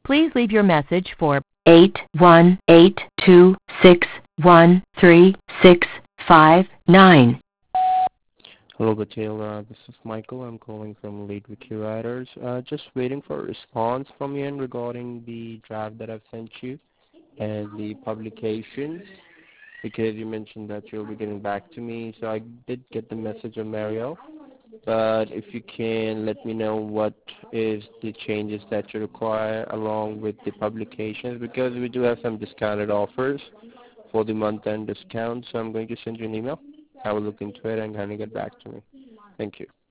Please leave your message for 81826136659. Hello, Batil. This is Michael. I'm calling from Lead Wiki Writers. Just waiting for a response from you regarding the draft that I've sent you and the publication, because you mentioned that you'll be getting back to me. So I did get the message of Mario, but if you can let me know what is the changes that you require along with the publications, because we do have some discounted offers for the month-end discount. So I'm going to send you an email. I will look into it and kind of get back to me. Thank you.